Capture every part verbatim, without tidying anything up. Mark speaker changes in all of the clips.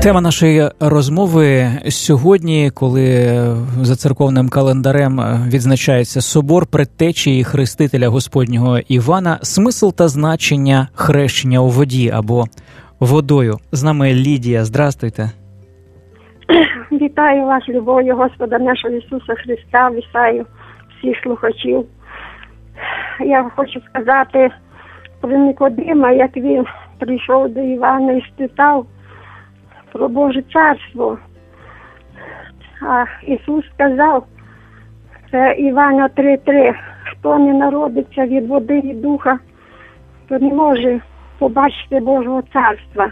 Speaker 1: Тема нашої розмови сьогодні, коли за церковним календарем відзначається собор предтечі і хрестителя Господнього Івана, смисл та значення хрещення у воді або водою. З нами Лідія. Здрастуйте.
Speaker 2: Вітаю вас, любов'ю Господа нашого Ісуса Христа, вітаю всіх слухачів. Я хочу сказати про Никодима, як він прийшов до Івана і спитав про Боже царство. А Ісус сказав, це Івана три три, хто не народиться від води і духа, то не може побачити Божого царства.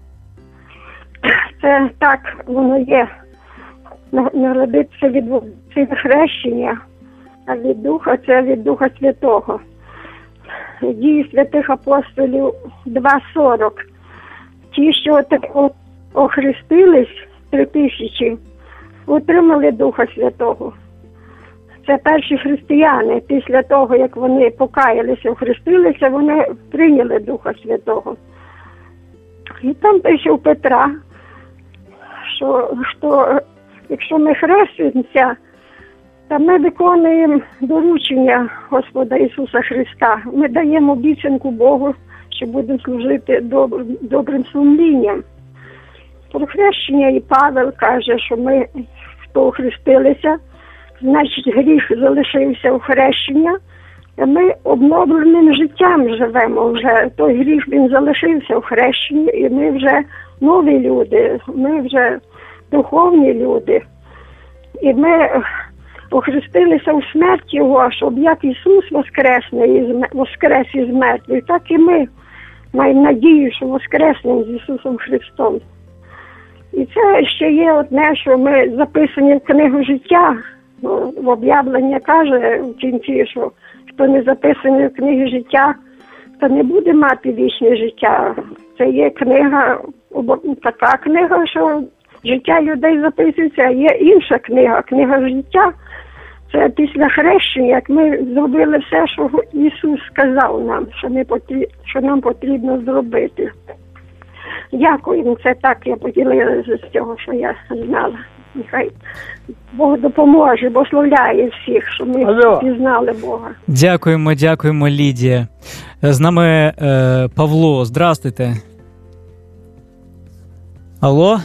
Speaker 2: Це так воно є. Народитися від води – це хрещення, а від духа – це від Духа Святого. Дії святих апостолів два сорок. Ті, що охрестились, три тисячі, отримали Духа Святого. Це перші християни. Після того, як вони покаялися, охрестилися, вони прийняли Духа Святого. І там пише у Петра, що, що якщо ми хрестимося, то ми виконуємо доручення Господа Ісуса Христа. Ми даємо обіцянку Богу, що будемо служити добр, добрим сумлінням. Про хрещення і Павел каже, що ми, хто охрестилися, значить гріх залишився у хрещення, а ми обновленим життям живемо вже. Той гріх, він залишився у хрещенні, і ми вже нові люди, ми вже духовні люди. І ми охрестилися у смерть Його, щоб як Ісус воскресне із, воскрес із мертвих, так і ми маємо надію, що воскреснемо з Ісусом Христом. І це ще є одне, що ми записані в книгу життя. В об'явленні каже в кінці, що хто не записаний в книгі життя, то не буде мати вічне життя. Це є книга, така книга, що життя людей записується, а є інша книга, книга життя. Це після хрещення, як ми зробили все, що Ісус сказав нам, що, ми потрібно, що нам потрібно зробити. Дякую, це так я поділилася з цього, що я знала. Нехай Бог допоможе, благословляє всіх, що ми Алло. пізнали Бога.
Speaker 1: Дякуємо, дякуємо, Лідія. З нами е, Павло. Здравствуйте. Алло?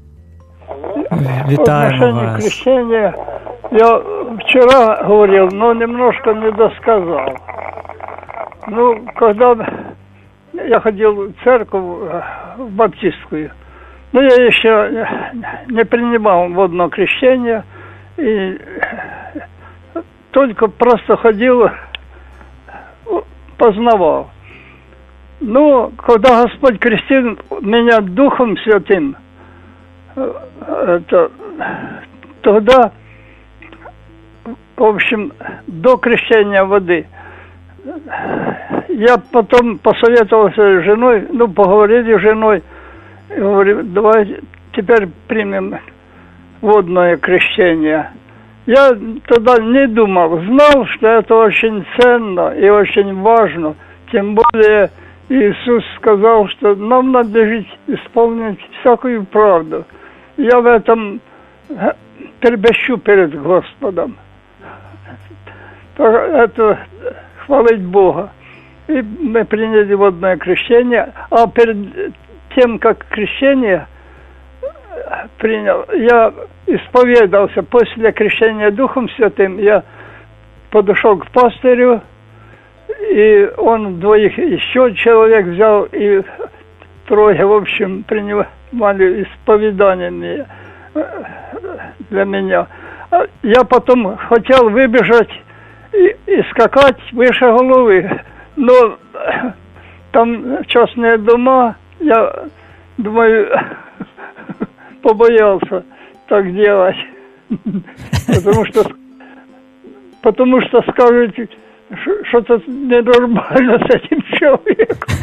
Speaker 1: Вітаємо вас.
Speaker 3: Крещения я вчера говорил, но немножко не досказал. Ну, когда я ходил в церковь, в баптистскую, но я еще не принимал водного крещения, и только просто ходил, познавал. Но когда Господь крестил меня Духом Святым, это, тогда, в общем, до крещения воды, я потом посоветовался с женой, ну, поговорили с женой, и говорю, давай теперь примем водное крещение. Я тогда не думал, знал, что это очень ценно и очень важно, тем более Иисус сказал, что нам надо исполнить всякую правду. Я в этом трепещу перед Господом. Это хвалить Бога. И мы приняли водное крещение. А перед тем, как крещение принял, я исповедался. После крещения Духом Святым я подошел к пастырю, и он двоих еще человек взял, и трое, в общем, принимали исповедание для меня. Я потом хотел выбежать и, и скакать выше головы, но там частные дома, я думаю, побоялся так делать, потому что, потому что скажут, что-то ненормально с этим человеком.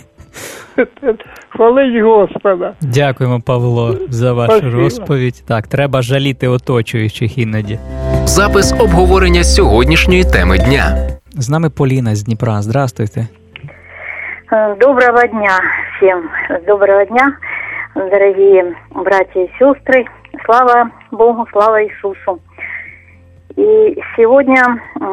Speaker 3: Хвалить Господа.
Speaker 1: Дякуємо, Павло, за вашу Спасибо. розповідь. Так, треба жаліти оточуючих іноді.
Speaker 4: Запис обговорення сьогоднішньої теми дня.
Speaker 1: З нами Поліна з Дніпра. Здравствуйте.
Speaker 5: Доброго дня всем. Доброго дня. дорогие братья и сестры. Слава Богу, слава Иисусу. И сегодня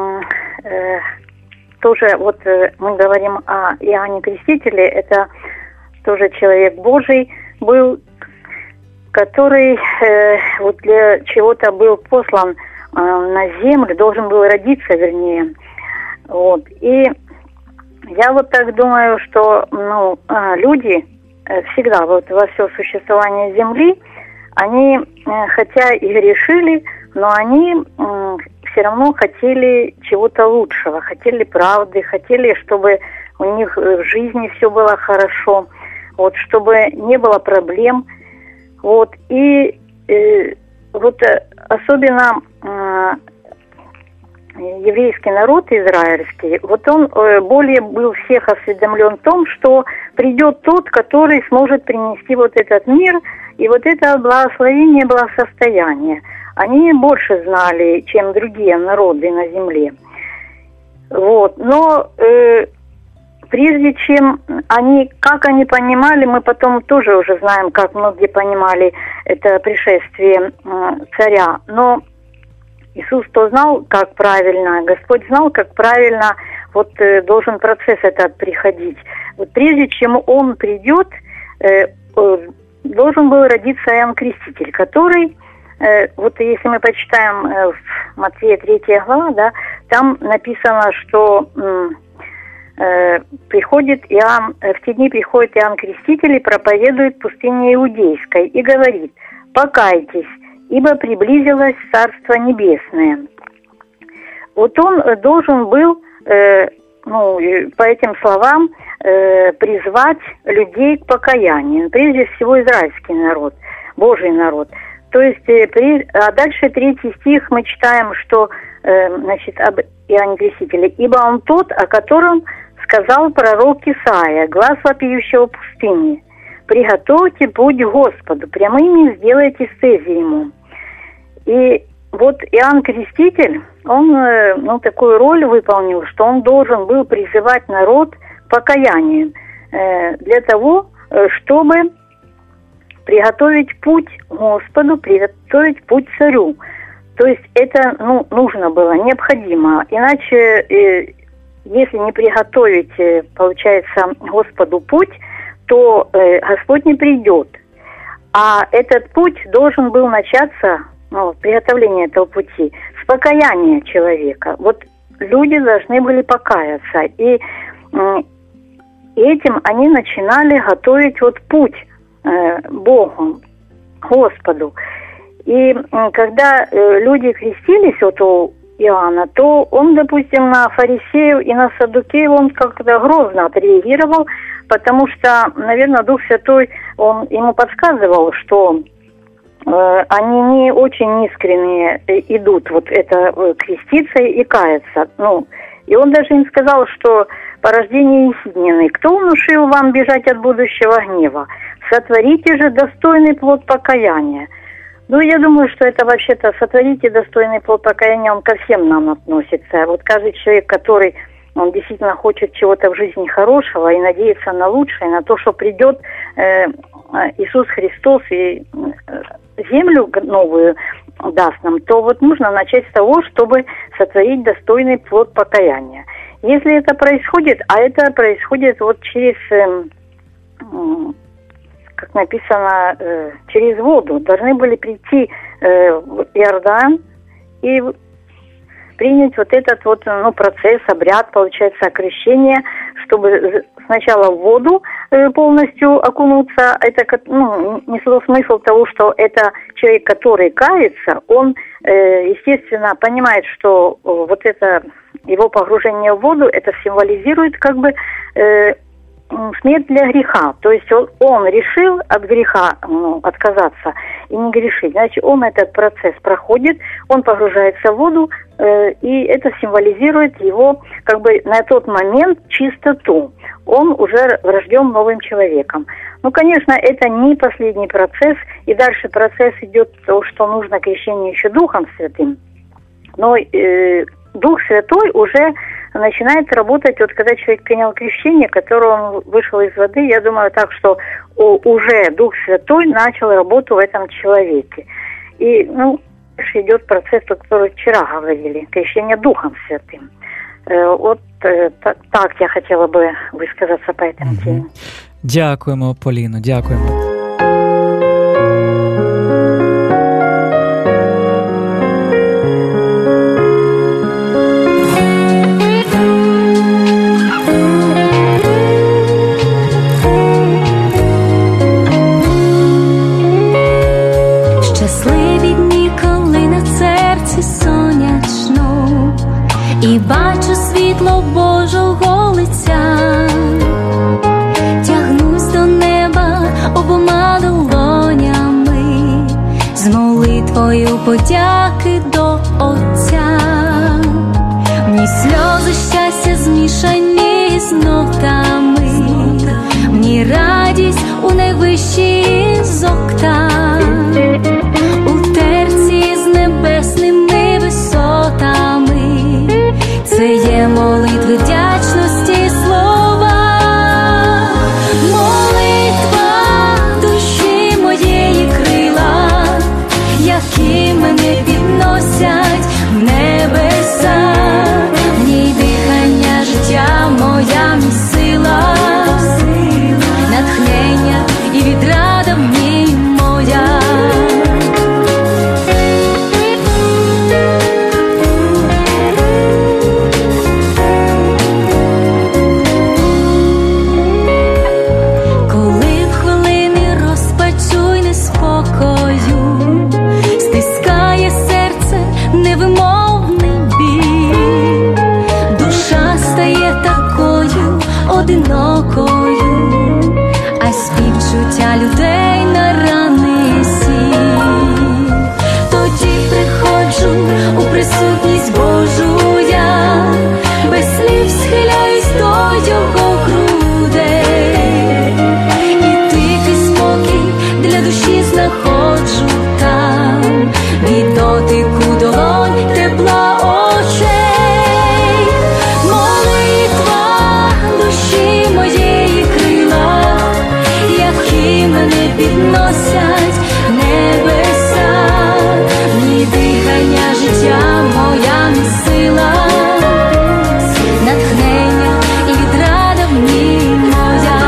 Speaker 5: э, тоже вот э, мы говорим о Иоанне Крестителе. Это тоже человек Божий был, который э, вот для чего-то был послан э, на землю, должен был родиться, вернее. Вот. И я вот так думаю, что ну, э, люди э, всегда вот во все существование Земли, они, э, хотя и грешили, но они э, все равно хотели чего-то лучшего, хотели правды, хотели, чтобы у них в жизни все было хорошо, вот, чтобы не было проблем. Вот, и э, вот особенно э, еврейский народ израильский, вот он э, более был всех осведомлен в том, что придет тот, который сможет принести вот этот мир и вот это благословение, благосостояние. Они больше знали, чем другие народы на земле. Вот, но э, прежде чем они, как они понимали, мы потом тоже уже знаем, как многие понимали это пришествие э, царя. Но Иисус-то знал, как правильно, Господь знал, как правильно вот э, должен процесс этот приходить. Вот прежде чем Он придет, э, э, должен был родиться Иоанн Креститель, который, э, вот если мы почитаем э, в Матфея третья глава, да, там написано, что э, э, приходит Иоанн, э, в те дни приходит Иоанн Креститель и проповедует в пустыне Иудейской и говорит: «Покайтесь, ибо приблизилось Царство Небесное». Вот он должен был, э, ну, по этим словам, э, призвать людей к покаянию. Прежде всего израильский народ, Божий народ. То есть, э, при, а дальше третий стих мы читаем, что, э, значит, об Иоанне Крестителе: «Ибо он тот, о котором сказал пророк Исаия, глас вопиющего пустыни: приготовьте путь Господу, прямыми сделайте стези ему». И вот Иоанн Креститель, он, ну, такую роль выполнил, что он должен был призывать народ к покаянию э, для того, чтобы приготовить путь Господу, приготовить путь царю. То есть это, ну, нужно было, необходимо. Иначе, э, если не приготовить, э, получается, Господу путь, то э, Господь не придет. А этот путь должен был начаться, ну, приготовление этого пути, с покаяния человека. Вот люди должны были покаяться. И э, этим они начинали готовить вот путь э, Богу, Господу. И э, когда э, люди крестились вот у Иоанна, то он, допустим, на фарисеев и на саддукеев он как-то грозно отреагировал, потому что, наверное, Дух Святой, он ему подсказывал, что э, они не очень искренне идут вот это э, креститься и каяться. Ну, и он даже им сказал, что порождение истинное: кто внушил вам бежать от будущего гнева? Сотворите же достойный плод покаяния. Ну, я думаю, что это вообще-то сотворите достойный плод покаяния, он ко всем нам относится. Вот каждый человек, который, он действительно хочет чего-то в жизни хорошего и надеется на лучшее, на то, что придет э, Иисус Христос и э, землю новую даст нам, то вот нужно начать с того, чтобы сотворить достойный плод покаяния. Если это происходит, а это происходит вот через... Э, э, как написано, э, через воду, должны были прийти э, в Иордан и принять вот этот вот, ну, процесс, обряд, получается, окрещение, чтобы сначала в воду э, полностью окунуться. Это, ну, несло смысл того, что это человек, который кается, он, э, естественно, понимает, что э, вот это его погружение в воду, это символизирует как бы э, смерть для греха. То есть он, он решил от греха, ну, отказаться и не грешить. Значит, он этот процесс проходит, он погружается в воду, э, и это символизирует его как бы на тот момент чистоту. Он уже рожден новым человеком. Ну, конечно, это не последний процесс, и дальше процесс идет то, что нужно крещение еще Духом Святым. Но э, Дух Святой уже начинает работать, вот когда человек принял крещение, которое он вышел из воды, я думаю так, что уже Дух Святой начал работу в этом человеке. И, ну, дальше идет процесс, о котором вчера говорили, крещение Духом Святым. Вот так, так я хотела бы высказаться по этой
Speaker 1: угу.
Speaker 5: теме.
Speaker 1: Дякуємо, Поліно, дякуємо.
Speaker 6: Щасливі дні, коли на серці сонячно і бачу світло Божого лиця, тягнусь до неба обома долонями з молитвою подяки до Отця. В ній сльози щастя змішані з нотами, в ній радість у найвищій з октав, у терці з небесними висотами. Це є молитви вдячності слова, молитва душі моєї крила, які мене підносять в небеса, в ній дихання життя моя мій сила, натхнення і відрада в ній моя. Одинокою, а співчуття людей на рани сіль. Тоді приходжу у присутність Божу я, без слів схиляюсь до його грудей, і тихий спокій для душі знаходжу там, від дотику долонь тепла очей. Підносять небеса, в ній дихання життя моя мій сила, натхнення і відрада в ній моя.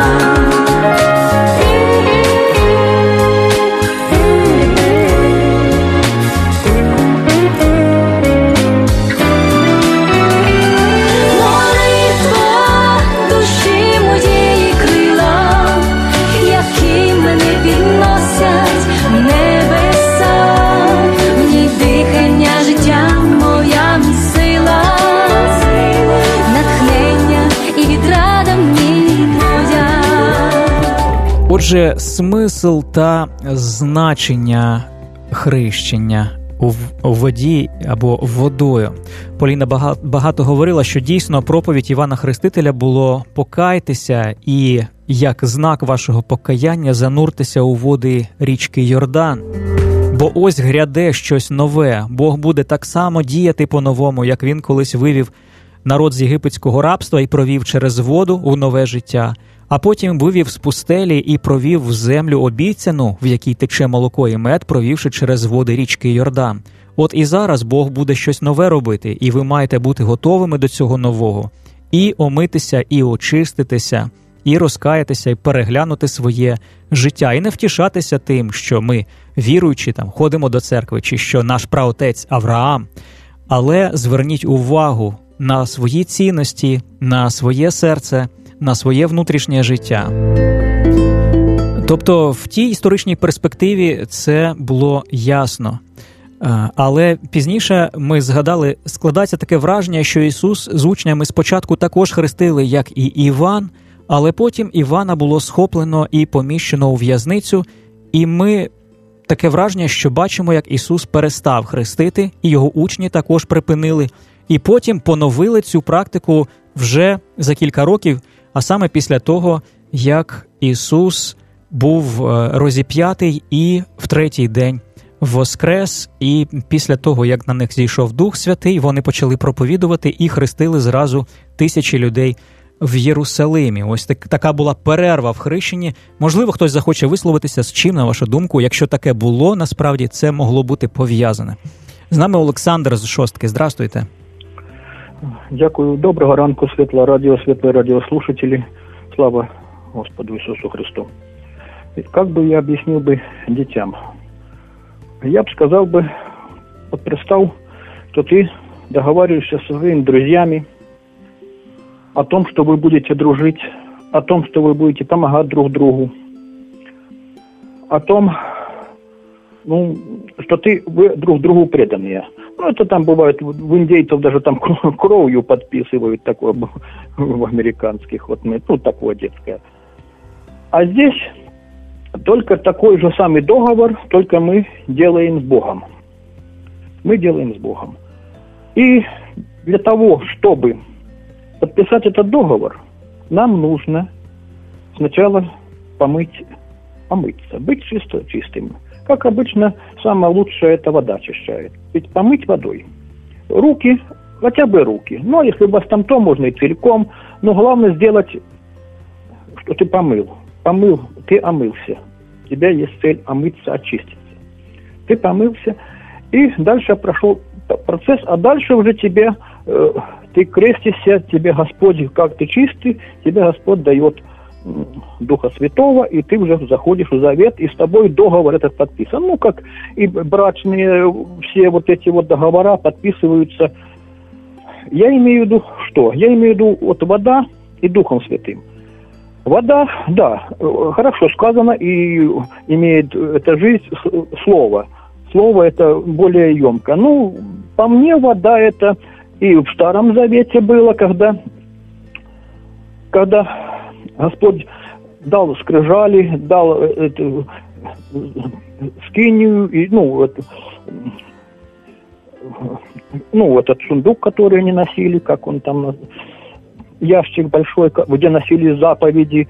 Speaker 6: Молитва душі моєї крила, які мене підносять в небеса, в ній дихання життя моя мій сила, натхнення і відрада в ній моя.
Speaker 1: Отже, смисл та значення хрещення у воді або водою. Поліна багато говорила, що дійсно проповідь Івана Хрестителя було «покайтеся і як знак вашого покаяння зануртеся у води річки Йордан. Бо ось гряде щось нове, Бог буде так само діяти по-новому, як він колись вивів народ з єгипетського рабства і провів через воду у нове життя, а потім вивів з пустелі і провів в землю обіцяну, в якій тече молоко і мед, провівши через води річки Йордан. От і зараз Бог буде щось нове робити, і ви маєте бути готовими до цього нового. І омитися, і очиститися, і розкаятися, і переглянути своє життя. І не втішатися тим, що ми, віруючи, там, ходимо до церкви, чи що наш праотець Авраам. Але зверніть увагу на свої цінності, на своє серце, на своє внутрішнє життя. Тобто в тій історичній перспективі це було ясно. Але пізніше ми згадали, складається таке враження, що Ісус з учнями спочатку також хрестили, як і Іван, але потім Івана було схоплено і поміщено у в'язницю, і ми таке враження, що бачимо, як Ісус перестав хрестити, і його учні також припинили, і потім поновили цю практику вже за кілька років, а саме після того, як Ісус був розіп'ятий і в третій день воскрес, і після того, як на них зійшов Дух Святий, вони почали проповідувати і хрестили зразу тисячі людей в Єрусалимі. Ось так, така була перерва в хрещенні. Можливо, хтось захоче висловитися, з чим, на вашу думку, якщо таке було, насправді це могло бути пов'язане. З нами Олександр з Шостки. Здравствуйте.
Speaker 7: Дякую. Доброго ранку, Світле радіо, світлі радіослушателі. Слава Господу Ісусу Христу. Как бы я объяснил бы детям? Я бы сказал бы, вот представь, что ты договариваешься со своими друзьями о том, что вы будете дружить, о том, что вы будете помогать друг другу, о том, ну, что ты, вы друг другу преданные. Ну, это там бывает, в индейцев даже там кровью подписывают такое, в американских, вот, ну, такое детское. А здесь только такой же самый договор, только мы делаем с Богом. Мы делаем с Богом. И для того, чтобы подписать этот договор, нам нужно сначала помыть, помыться, быть чисто, чистым. Как обычно, самое лучшее это вода очищает. Ведь помыть водой. Руки, хотя бы руки. Ну, а если у вас там то, можно и целиком. Но главное сделать, что ты помыл. Помыл, ты омылся. У тебя есть цель омыться, очиститься. Ты помылся, и дальше прошел процесс, а дальше уже тебе, э, ты крестишься, тебе Господь, как ты чистый, тебе Господь дает э, Духа Святого, и ты уже заходишь в завет, и с тобой договор этот подписан. Ну, как и брачные все вот эти вот договора подписываются. Я имею в виду что? Я имею в виду вот вода и Духом Святым. Вода, да, хорошо сказано, и имеет эта жизнь слово. Слово это более емко. Ну, по мне, вода это и в Старом Завете было, когда, когда Господь дал скрижали, дал эту скинию, и, ну, это, ну, этот сундук, который они носили, как он там... ящик большой, где носили заповеди.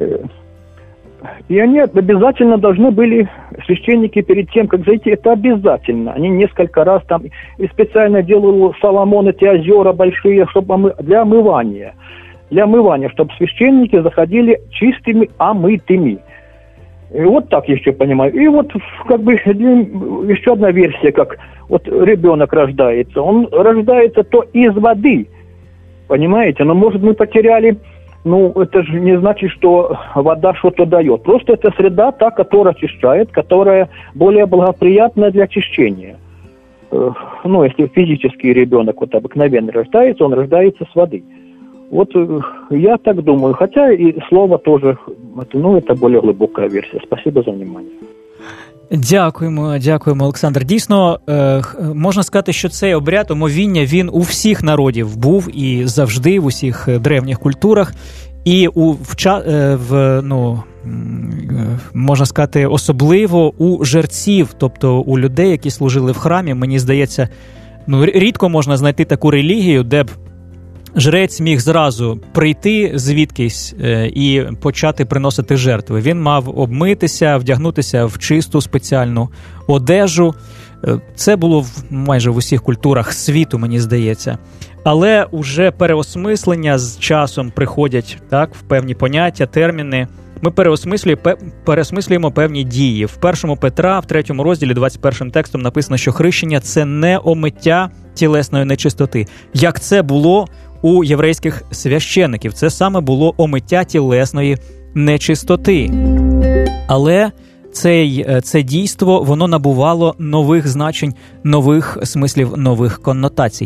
Speaker 7: И они обязательно должны были, священники, перед тем, как зайти, это обязательно. Они несколько раз там, и специально делал Соломон эти озера большие, чтобы для омывания. Для омывания, чтобы священники заходили чистыми, омытыми. И вот так я еще понимаю. И вот как бы еще одна версия, как вот ребенок рождается. Он рождается то из воды, понимаете? Но, может, мы потеряли, ну, это же не значит, что вода что-то дает. Просто это среда, та, которая очищает, которая более благоприятна для очищения. Ну, если физический ребенок вот обыкновенно рождается, он рождается с воды. Вот я так думаю. Хотя и слово тоже, ну, это более глубокая версия. Спасибо за внимание.
Speaker 1: Дякуємо, дякуємо, Олександр. Дійсно, можна сказати, що цей обряд омовіння, він у всіх народів був і завжди в усіх древніх культурах. І у в, в ну, можна сказати, особливо у жерців, тобто у людей, які служили в храмі. Мені здається, ну, рідко можна знайти таку релігію, де б жрець міг зразу прийти звідкись і почати приносити жертви. Він мав обмитися, вдягнутися в чисту спеціальну одежу. Це було в, майже в усіх культурах світу, мені здається. Але уже переосмислення з часом приходять, так, в певні поняття, терміни. Ми переосмислюємо, переосмислюємо певні дії. В першому Петра, в третьому розділі, двадцять першим текстом написано, що хрещення – це не омиття тілесної нечистоти. Як це було у єврейських священиків. Це саме було омиття тілесної нечистоти. Але цей, це дійство, воно набувало нових значень, нових смислів, нових коннотацій.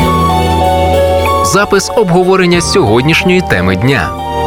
Speaker 4: Запис обговорення сьогоднішньої теми дня.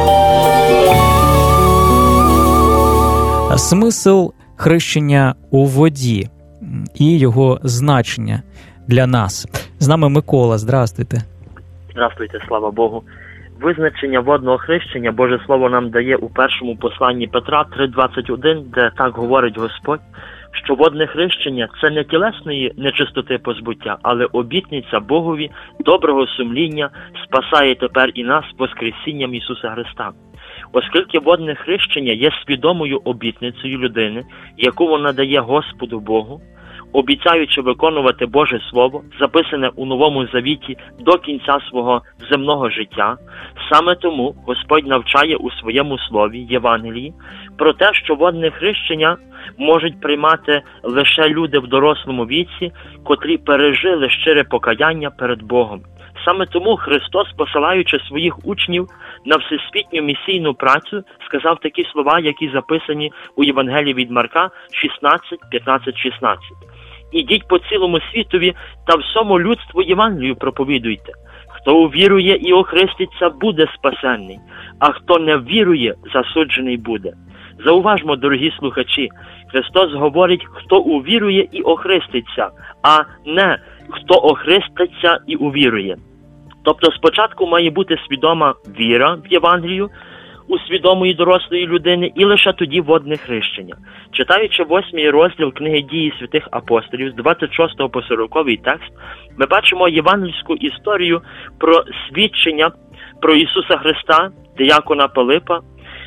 Speaker 1: Смисл хрещення у воді і його значення для нас. З нами Микола. Здравствуйте.
Speaker 8: Здравствуйте, слава Богу. Визначення водного хрещення Боже Слово нам дає у першому посланні Петра три двадцять один, де так говорить Господь, що водне хрещення – це не тілесної нечистоти позбуття, але обітниця Богові доброго сумління спасає тепер і нас воскресінням Ісуса Христа. Оскільки водне хрещення є свідомою обітницею людини, яку вона дає Господу Богу, обіцяючи виконувати Боже Слово, записане у Новому Завіті до кінця свого земного життя, саме тому Господь навчає у своєму Слові, Євангелії, про те, що водне хрещення можуть приймати лише люди в дорослому віці, котрі пережили щире покаяння перед Богом. Саме тому Христос, посилаючи своїх учнів на всесвітню місійну працю, сказав такі слова, які записані у Євангелії від Марка шістнадцять, п'ятнадцять, шістнадцять. «Ідіть по цілому світові та всьому людству Євангелію проповідуйте. Хто увірує і охреститься, буде спасенний, а хто не вірує, засуджений буде». Зауважмо, дорогі слухачі, Христос говорить, хто увірує і охреститься, а не хто охреститься і увірує. Тобто спочатку має бути свідома віра в Євангелію у свідомої дорослої людини і лише тоді водне хрещення. Читаючи восьмий розділ книги «Дії святих апостолів» з двадцять шостого по сороковий текст, ми бачимо євангельську історію про свідчення про Ісуса Христа, диякона Пилипа,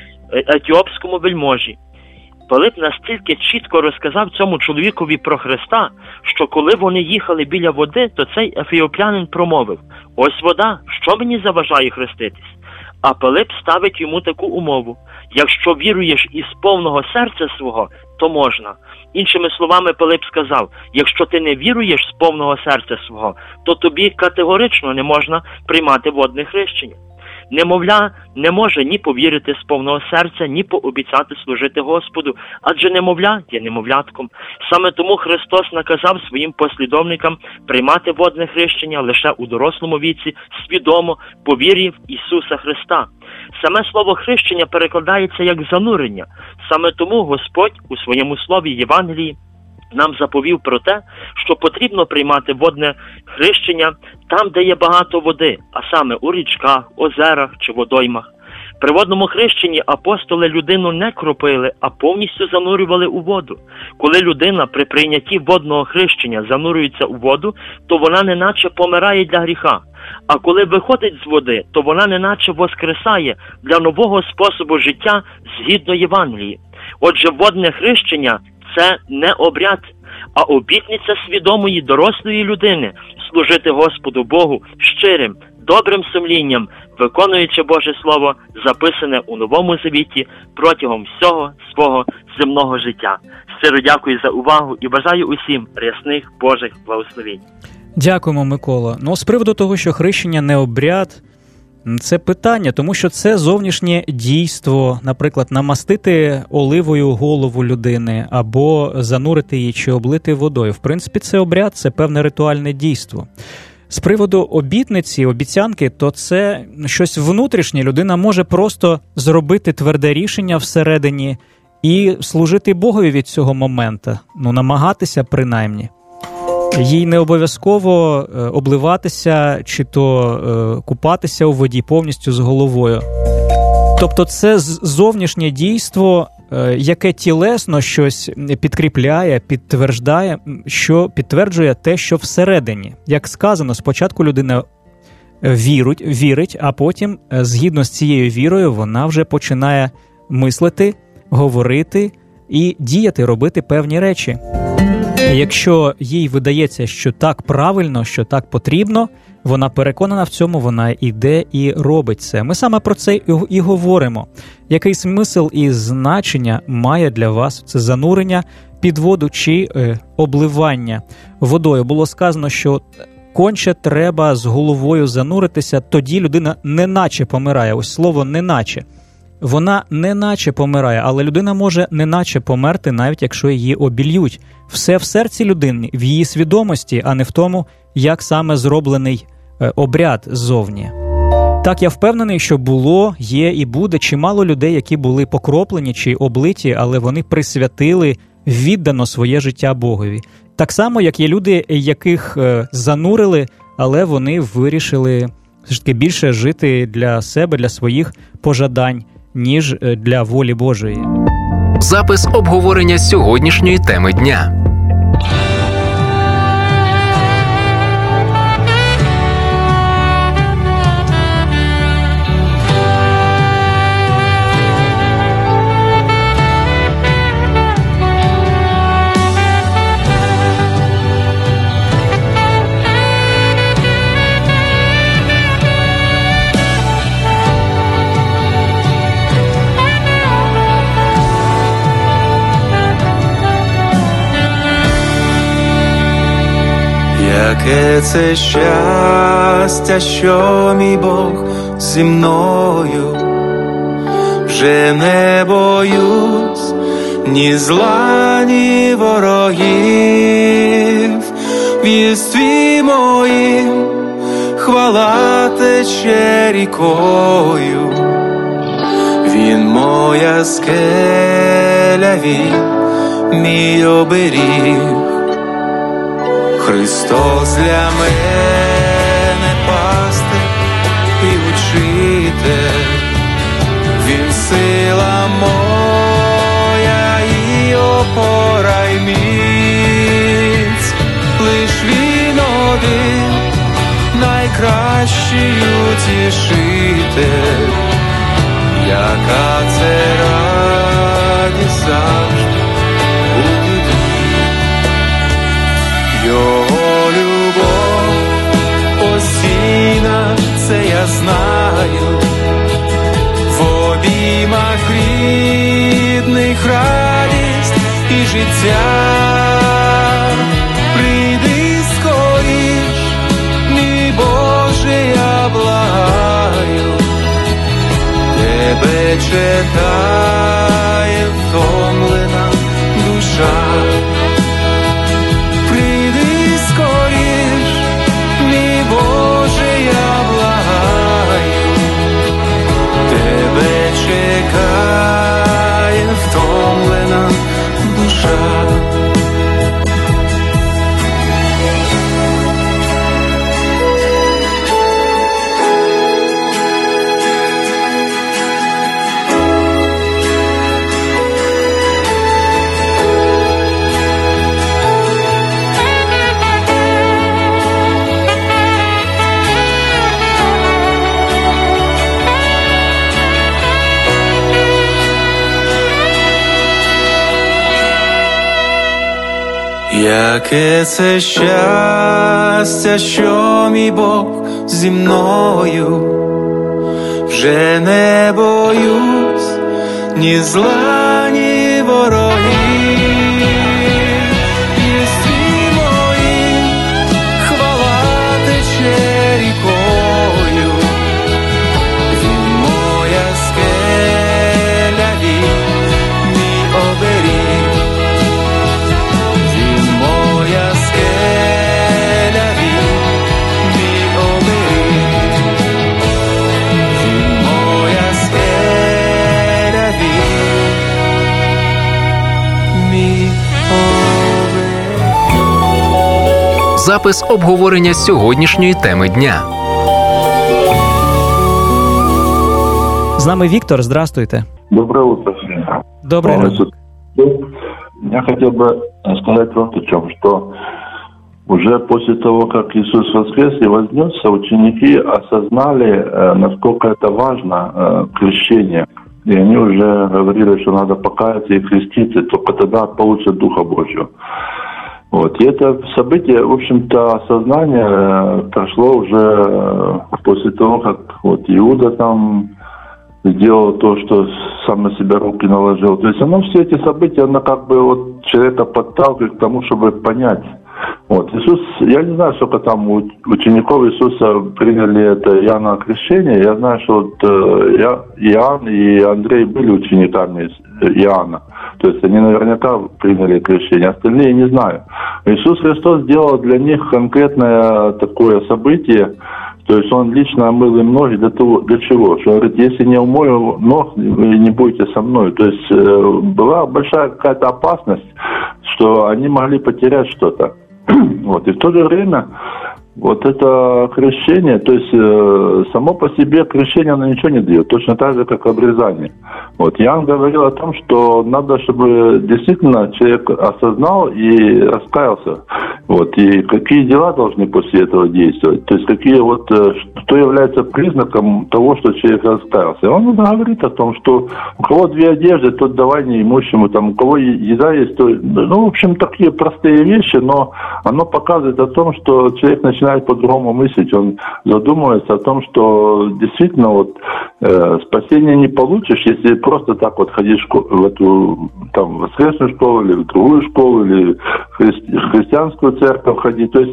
Speaker 8: етіопському вельможі. Пилип настільки чітко розказав цьому чоловікові про Христа, що коли вони їхали біля води, то цей ефіоплянин промовив: «Ось вода, що мені заважає хреститись?» А Пилип ставить йому таку умову: «Якщо віруєш із повного серця свого, то можна». Іншими словами, Пилип сказав: «Якщо ти не віруєш з повного серця свого, то тобі категорично не можна приймати водне хрещення». Немовля не може ні повірити з повного серця, ні пообіцяти служити Господу, адже немовля є немовлятком. Саме тому Христос наказав своїм послідовникам приймати водне хрещення лише у дорослому віці, свідомо, по вірі в Ісуса Христа. Саме слово хрещення перекладається як занурення. Саме тому Господь у своєму слові Євангелії нам заповів про те, що потрібно приймати водне хрещення там, де є багато води, а саме у річках, озерах чи водоймах. При водному хрещенні апостоли людину не кропили, а повністю занурювали у воду. Коли людина при прийнятті водного хрещення занурюється у воду, то вона неначе помирає для гріха. А коли виходить з води, то вона неначе воскресає для нового способу життя згідно Євангелії. Отже, водне хрещення – це не обряд, а обітниця свідомої дорослої людини служити Господу Богу щирим, добрим сумлінням, виконуючи Боже Слово, записане у Новому Завіті протягом всього свого земного життя. Щиро дякую за увагу і бажаю усім рясних Божих благословень.
Speaker 1: Дякуємо, Микола. Ну, з приводу того, що хрещення не обряд, це питання, тому що це зовнішнє дійство, наприклад, намастити оливою голову людини або занурити її чи облити водою. В принципі, це обряд, це певне ритуальне дійство. З приводу обітниці, обіцянки, то це щось внутрішнє. Людина може просто зробити тверде рішення всередині і служити Богові від цього моменту, ну, намагатися принаймні. Їй не обов'язково обливатися чи то купатися у воді повністю з головою. Тобто це зовнішнє дійство, яке тілесно щось підкріпляє, підтверджує, що підтверджує те, що всередині. Як сказано, спочатку людина вірить, вірить, а потім, згідно з цією вірою, вона вже починає мислити, говорити і діяти, робити певні речі. Якщо їй видається, що так правильно, що так потрібно, вона переконана в цьому, вона йде і робить це. Ми саме про це і говоримо. Який смисл і значення має для вас це занурення під воду чи е, обливання водою? Було сказано, що конче треба з головою зануритися, тоді людина неначе помирає. Ось слово «неначе». Вона неначе помирає, але людина може неначе померти, навіть якщо її обільють. Все в серці людини, в її свідомості, а не в тому, як саме зроблений обряд ззовні. Так, я впевнений, що було, є і буде чимало людей, які були покроплені чи облиті, але вони присвятили віддано своє життя Богові. Так само, як є люди, яких занурили, але вони вирішили все ж таки більше жити для себе, для своїх пожадань, ніж для волі Божої.
Speaker 4: Запис обговорення сьогоднішньої теми дня.
Speaker 9: Яке це щастя, що мій Бог зі мною, вже не боюсь ні зла, ні ворогів, в єстві моїм хвала тече рікою. Він моя скеля, він мій оберіг. Христос для мене пастир і учитель, він сила моя і опора й міць. Лиш він один найкращий утішитель, яка це радість завжди буде. Його любов постійна, це я знаю, в обіймах рідних радість і життя. Прийди скоріш, мій Боже, я благаю, тебе чекає втомлена душа. Прийди скоріш, мій Боже, я благаю, тебе чекає втомлена душа. Яке це щастя, що мій Бог зі мною, вже не боюсь ні зла, ні ворогів. Єстві моїм хвала тече рікою. Він моя скеля, він мій оберіг.
Speaker 4: Запис обговорення сьогоднішньої теми дня.
Speaker 1: З нами Віктор, здравствуйте.
Speaker 10: Доброе утро.
Speaker 1: Доброе утро.
Speaker 10: Я хотел бы сказать вот о чем, что уже после того, как Иисус воскрес и вознесся, ученики осознали, насколько это важно, крещение. И они уже говорили, что надо покаяться и креститься, только тогда получат Духа Божьего. Вот. И это событие, в общем-то, осознание прошло уже после того, как вот Иуда там сделал то, что сам на себя руки наложил. То есть оно, все эти события, оно как бы вот человека подталкивает к тому, чтобы понять. Вот. Иисус, я не знаю, сколько там у учеников Иисуса приняли это Иоанна крещение. Я знаю, что вот э, Иоанн и Андрей были учениками Иоанна. То есть они наверняка приняли крещение, остальные не знаю. Иисус Христос сделал для них конкретное такое событие. То есть он лично омыл им ноги для того, для чего? Что говорит, если не умою ног, вы не будете со мной. То есть э, была большая какая-то опасность, что они могли потерять что-то. Вот. И в то же время вот это крещение, то есть э, само по себе крещение, оно ничего не дает, точно так же, как обрезание. Вот. Иоанн говорил о том, что надо, чтобы действительно человек осознал и раскаялся. Вот. И какие дела должны после этого действовать, то есть какие вот, э, что является признаком того, что человек раскаялся. И он говорит о том, что у кого две одежды, тот давай неимущему, там, у кого еда есть, то, ну, в общем, такие простые вещи, но оно показывает о том, что человек начинает по-другому мыслить, он задумывается о том, что действительно вот э, спасение не получишь, если просто так вот ходишь в эту там воскресную школу или в другую школу или в хри- христианскую церковь ходить. То есть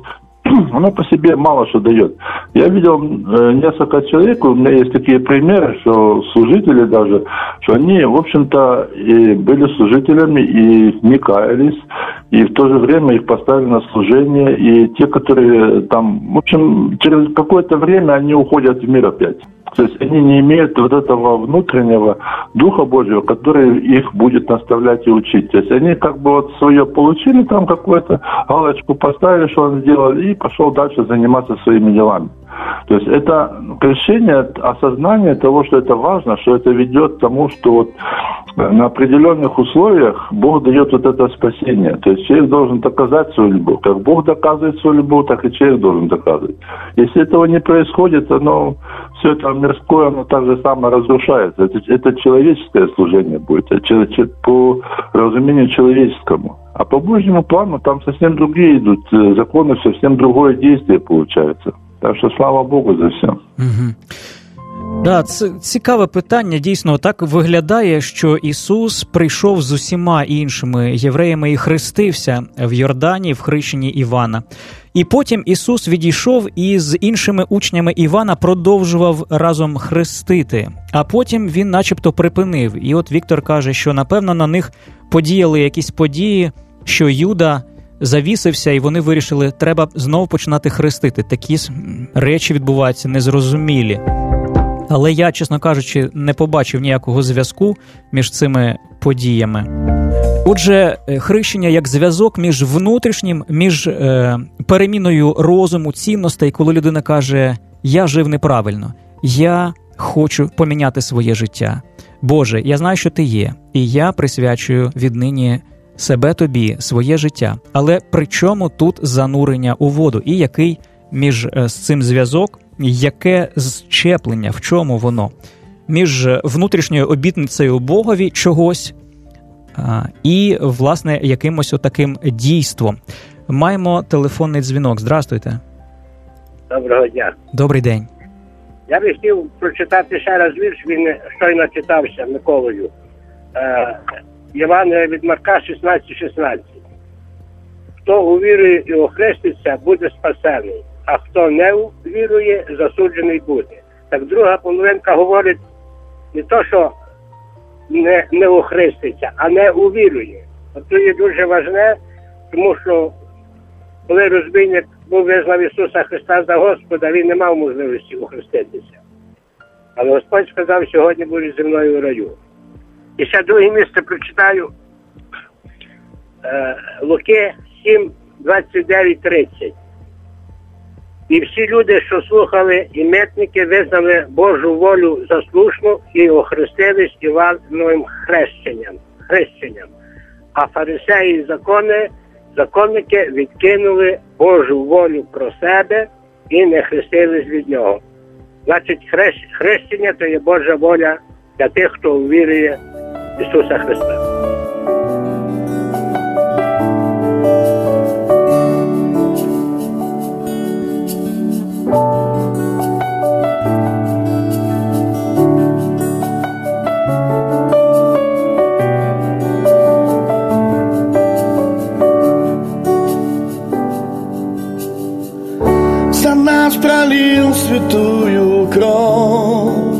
Speaker 10: оно по себе мало что дает. Я видел э, несколько человек, у меня есть такие примеры, что служители даже, что они, в общем-то, и были служителями, и не каялись, и в то же время их поставили на служение, и те, которые там, в общем, через какое-то время они уходят в мир опять. То есть они не имеют вот этого внутреннего Духа Божьего, который их будет наставлять и учить. То есть они как бы вот свое получили, там какую-то галочку поставили, что он сделал, и пошел дальше заниматься своими делами. То есть это крещение, осознание того, что это важно, что это ведет к тому, что вот на определенных условиях Бог дает вот это спасение. То есть человек должен доказать свою любовь. Как Бог доказывает свою любовь, так и человек должен доказывать. Если этого не происходит, оно все это мирское, оно так же само разрушается. Это, это человеческое служение будет, это по разумению человеческому. А по Божьему плану там совсем другие идут законы, совсем другое действие получается. Так що слава Богу за все.
Speaker 1: Угу. Да, це цікаве питання. Дійсно, так виглядає, що Ісус прийшов з усіма іншими євреями і хрестився в Йордані, в хрещенні Івана. І потім Ісус відійшов і з іншими учнями Івана продовжував разом хрестити. А потім він начебто припинив. І от Віктор каже, що напевно на них подіяли якісь події, що Юда завісився, і вони вирішили, треба знову починати хрестити. Такі речі відбуваються незрозумілі. Але я, чесно кажучи, не побачив ніякого зв'язку між цими подіями. Отже, хрещення як зв'язок між внутрішнім, між е, переміною розуму, цінностей, коли людина каже, я жив неправильно, я хочу поміняти своє життя. Боже, я знаю, що ти є, і я присвячую віднині себе тобі, своє життя. Але при чому тут занурення у воду? І який між з цим зв'язок, яке зчеплення, в чому воно? Між внутрішньою обітницею Богові чогось а, і, власне, якимось отаким дійством. Маємо телефонний дзвінок. Здрастуйте.
Speaker 11: Доброго дня.
Speaker 1: Добрий день.
Speaker 11: Я би хотів прочитати ще раз вірш, він щойно читався Миколою. Е, Євангелія від Марка шістнадцять шістнадцять. Хто увірує і охреститься, буде спасений, а хто не увірує, засуджений буде. Так друга половинка говорить не то, що не, не охреститься, а не увірує. От це є дуже важне, тому що коли розбійник був визнав Ісуса Христа за Господа, він не мав можливості охреститися. Але Господь сказав, сьогодні будеш зі мною в раю. І ще друге місце прочитаю е, Луки сім, двадцять дев'ять, тридцять. І всі люди, що слухали, і митники, визнали Божу волю за слушну і охрестились Івановим хрещенням. хрещенням. А фарисеї і закони, законники відкинули Божу волю про себе і не хрестились від нього. Значить, хрещ, хрещення – то є Божа воля для тих, хто увірує в Ісуса Христа.
Speaker 12: За нас пролил святую кровь,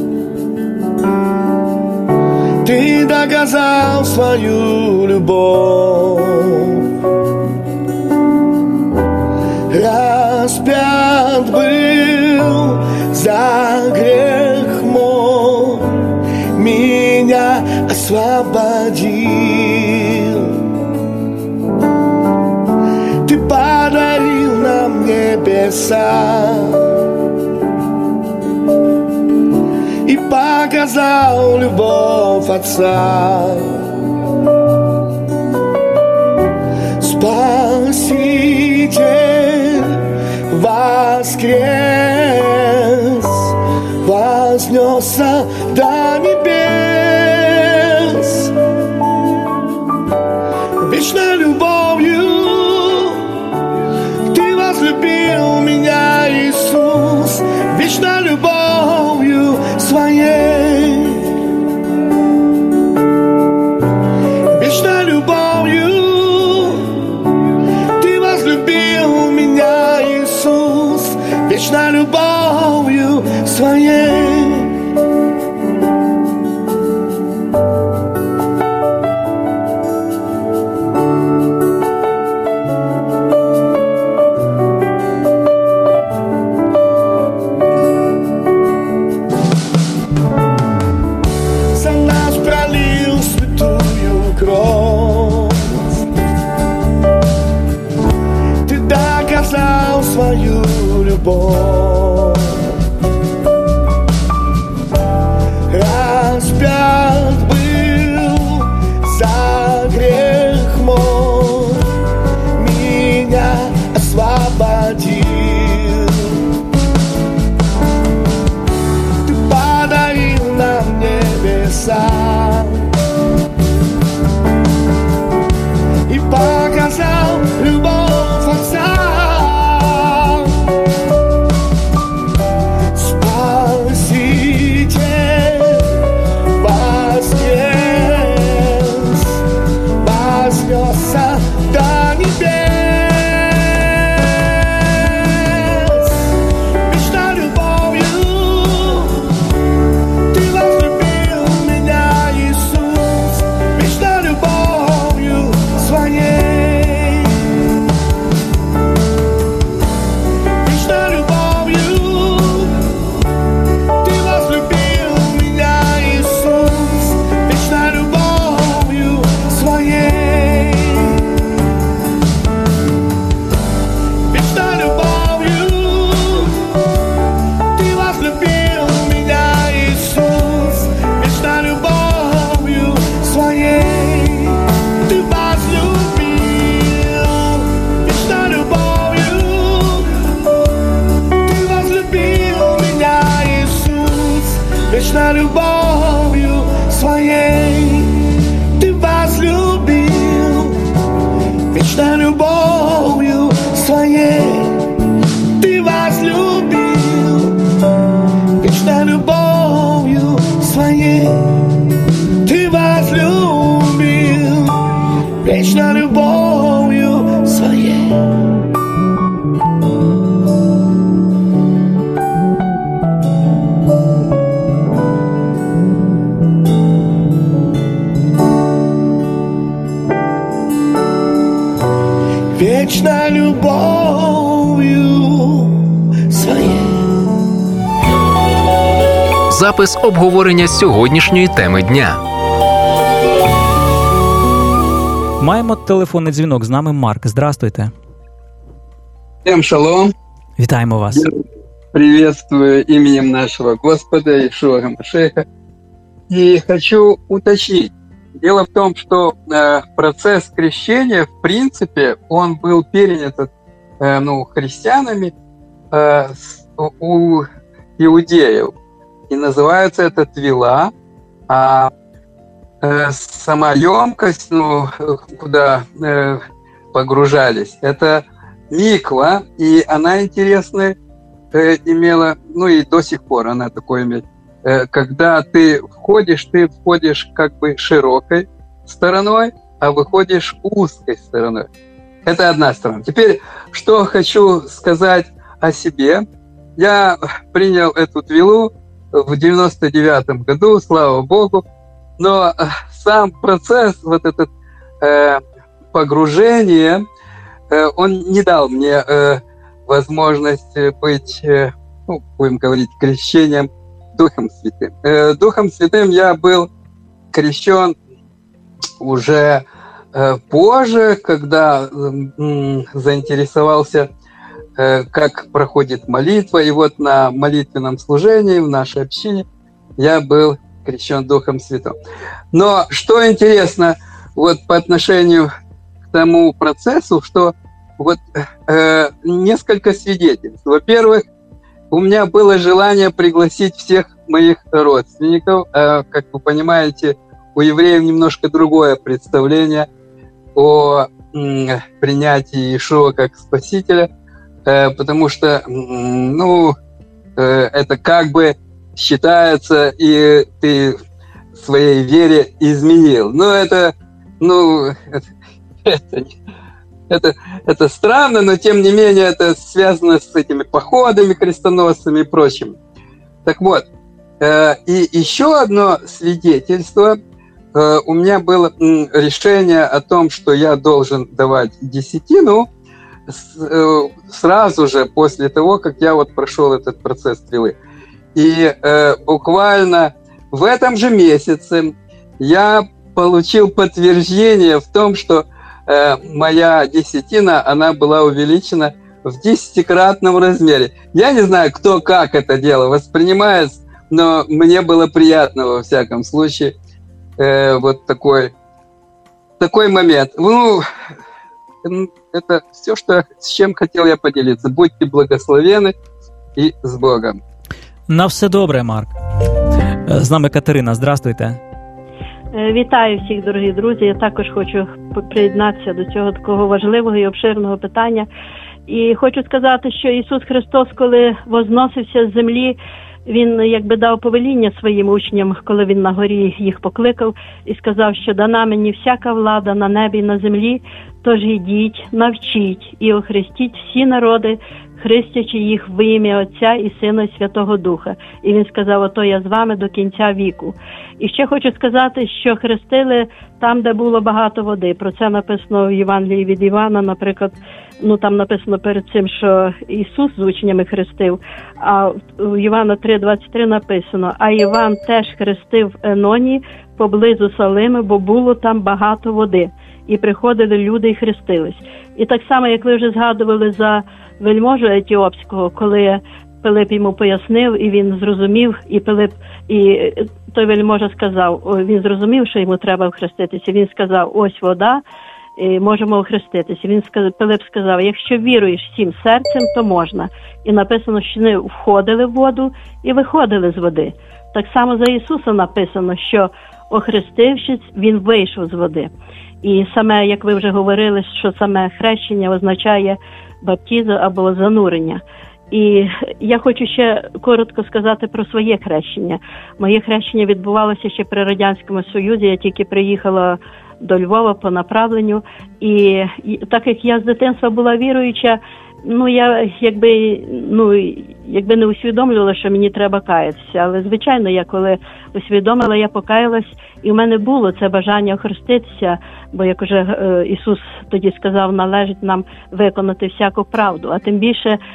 Speaker 12: Ты доказал свою любовь. Распят был за грех мой, меня освободил. Ты подарил нам небеса и показал любовь Отца. Спаситель воскрес, вознесся до небес. Вечной любовью Ты возлюбил меня, Иисус, вечной любовью Своей. Вечной любовью Ты возлюбил меня, любовь. Распят был за грех мой, меня освободил. Ты подарил нам небеса и показал любовь Отца. Спаситель воскрес, вознесся до небес. Вечной любовью Ты возлюбил меня, Иисус, вечной любовью Своей. Вечной любовью Ты возлюбил меня, Иисус, вечной любовью Своей. Вечной любовью Ты возлюбил меня, Иисус, вечной любовью Своей. Ты возлюбил вечной любовью. Ты возлюбил меня, Иисус, вечной любовью Своей. Ты возлюбил вечной любовью Своей. Ты возлюбил вечной любовью Своей. Ты возлюбил вечной любовью Своей. Вечной любовью Своей.
Speaker 4: Запис обговорення сьогоднішньої теми дня.
Speaker 1: Маємо телефонний дзвінок. З нами Марк. Здравствуйте.
Speaker 13: Всем шалом.
Speaker 1: Вітаємо вас.
Speaker 13: Приветствую именем нашего Господа Иешуа Машеха. И хочу уточнить. Дело в том, что э, процесс крещения, в принципе, он был перенят э, ну, христианами э, с, у иудеев. И называется это твила. А э, сама емкость, ну, куда э, погружались, это миква. И она интересная э, имела, ну и до сих пор она такое имеет. Когда ты входишь, ты входишь как бы широкой стороной, а выходишь узкой стороной. Это одна сторона. Теперь, что хочу сказать о себе. Я принял эту твилу в девяносто девятом году, слава Богу, но сам процесс, вот этот э, погружение, э, он не дал мне э, возможность быть, э, ну, будем говорить, крещением Духом Святым. Э, Духом Святым я был крещен уже э, позже, когда э, заинтересовался, э, как проходит молитва. И вот на молитвенном служении в нашей общине я был крещен Духом Святым. Но что интересно, вот по отношению к тому процессу, что вот э, несколько свидетельств. Во-первых, у меня было желание пригласить всех моих родственников. Как вы понимаете, у евреев немножко другое представление о принятии Иешуа как Спасителя, потому что, ну, это как бы считается, и ты в своей вере изменил. Но это, ну, это, это Это, это странно, но тем не менее это связано с этими походами крестоносцами и прочим. Так вот, э, и еще одно свидетельство. Э, у меня было м, решение о том, что я должен давать десятину с, э, сразу же после того, как я вот прошел этот процесс твилы. И э, буквально в этом же месяце я получил подтверждение в том, что моя десятина, она была увеличена в десятикратном размере. Я не знаю, кто как это дело воспринимает, но мне было приятно во всяком случае э, вот такой, такой момент. Ну, это все, что, с чем хотел я поделиться. Будьте благословены и с Богом.
Speaker 1: На все добре, Марк. З нами Катерина, здравствуйте.
Speaker 14: Вітаю всіх, дорогі друзі. Я також хочу приєднатися до цього такого важливого і обширного питання. І хочу сказати, що Ісус Христос, коли возносився з землі, Він якби дав повеління своїм учням, коли Він на горі їх покликав і сказав, що дана мені всяка влада на небі і на землі, тож ідіть, навчіть і охрестіть всі народи, хрестячи їх в ім'я Отця і Сина і Святого Духа. І Він сказав, ото я з вами до кінця віку. І ще хочу сказати, що хрестили там, де було багато води. Про це написано в Євангелії від Івана, наприклад, ну там написано перед цим, що Ісус з учнями хрестив, а в Івана три двадцять три написано, а Іван теж хрестив в Еноні поблизу Салими, бо було там багато води. І приходили люди і хрестились. І так само, як ви вже згадували за вельможу етіопського, коли Пилип йому пояснив, і він зрозумів, і Пилип, і той вельможа сказав, він зрозумів, що йому треба охреститися. Він сказав, ось вода, і можемо охреститися. Він сказав, Пилип сказав, якщо віруєш всім серцем, то можна. І написано, що вони входили в воду і виходили з води. Так само за Ісуса написано, що охрестившись, Він вийшов з води. І саме, як ви вже говорили, що саме хрещення означає баптізу або занурення. І я хочу ще коротко сказати про своє хрещення. Моє хрещення відбувалося ще при Радянському Союзі, я тільки приїхала до Львова по направленню. І, і так як я з дитинства була віруюча, ну я якби, ну, якби не усвідомлювала, що мені треба каятися. Але, звичайно, я коли усвідомила, я покаялась, і в мене було це бажання охреститися, бо, як уже е, Ісус тоді сказав, належить нам виконати всяку правду. А тим більше е,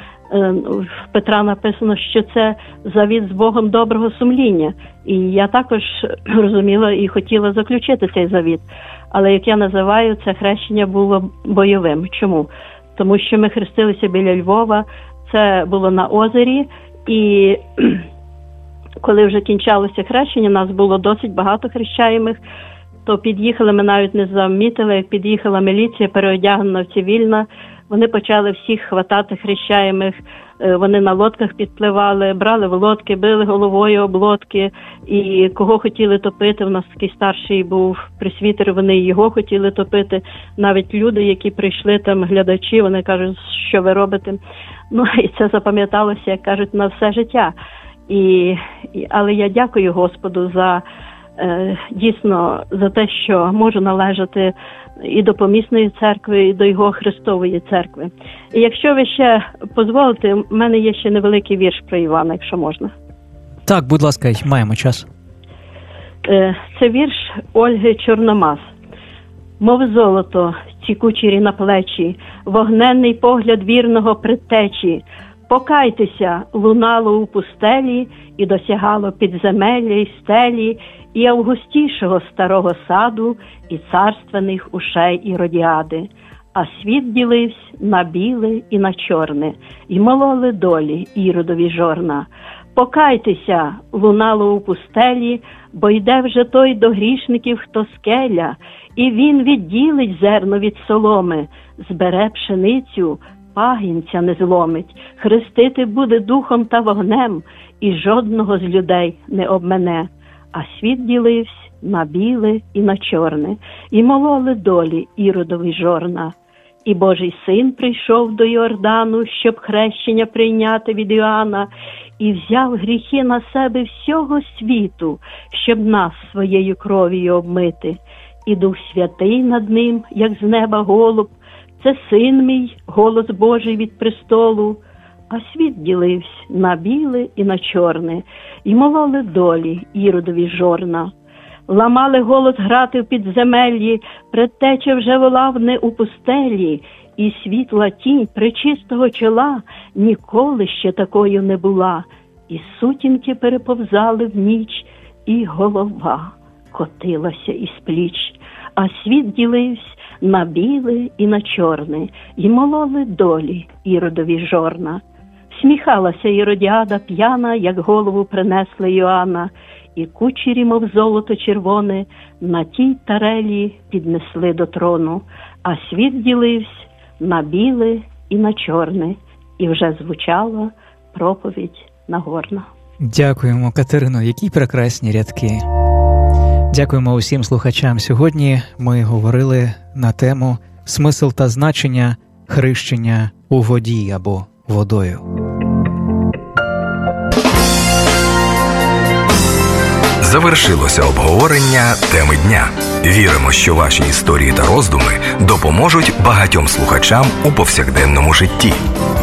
Speaker 14: в Петра написано, що це завіт з Богом доброго сумління. І я також розуміла і хотіла заключити цей завіт. Але, як я називаю, це хрещення було бойовим. Чому? Тому що ми хрестилися біля Львова, це було на озері, і коли вже кінчалося хрещення, нас було досить багато хрещаємих, то під'їхали, ми навіть не замітили, як під'їхала міліція, переодягнена в цивільна, вони почали всіх хватати хрещаємих, вони на лодках підпливали, брали в лодки, били головою об лодки, і кого хотіли топити, у нас такий старший був пресвітер, вони його хотіли топити, навіть люди, які прийшли там, глядачі, вони кажуть, що ви робите, ну і це запам'яталося, як кажуть, на все життя. І, і, але я дякую Господу за е, дійсно за те, що можу належати і до помісної церкви, і до його Христової церкви. І якщо ви ще дозволите, в мене є ще невеликий вірш про Івана, якщо можна.
Speaker 1: Так, будь ласка, маємо час.
Speaker 14: Е, це вірш Ольги Чорномаз. Мов золото, ці кучері на плечі, вогненний погляд вірного предтечі. Покайтеся, лунало у пустелі, і досягало підземелля й стелі, і августішого старого саду, і царственних ушей Іродіади. А світ ділився на біле і на чорне, і мололи долі Іродові жорна. Покайтеся, лунало у пустелі, бо йде вже той до грішників, хто скеля, і він відділить зерно від соломи, збере пшеницю, пагінця не зломить, хрестити буде духом та вогнем, і жодного з людей не обмене. А світ ділився на біле і на чорне, і мололи долі Іродові жорна. І Божий син прийшов до Йордану, щоб хрещення прийняти від Іоанна, і взяв гріхи на себе всього світу, щоб нас своєю кров'ю обмити. І Дух Святий над ним, як з неба голуб, це син мій, голос Божий від престолу. А світ ділився на біле і на чорне, і мололи долі Іродові жорна. Ламали голос грати в підземеллі, предтеча вже волав не у пустелі, і світла тінь пречистого чола ніколи ще такою не була. І сутінки переповзали в ніч, і голова котилася із пліч. А світ ділився на біле і на чорне, й мололи долі іродові жорна. Сміхалася Іродіада п'яна, як голову принесли Йоанна, і кучері, мов золото червоне, на тій тарелі піднесли до трону, а світ ділився на біле і на чорне, і вже звучала проповідь Нагорна.
Speaker 1: Дякуємо, Катерино, які прекрасні рядки. Дякуємо усім слухачам. Сьогодні ми говорили на тему «Смисл та значення хрещення у воді або водою».
Speaker 15: Завершилося обговорення теми дня. Віримо, що ваші історії та роздуми допоможуть багатьом слухачам у повсякденному житті.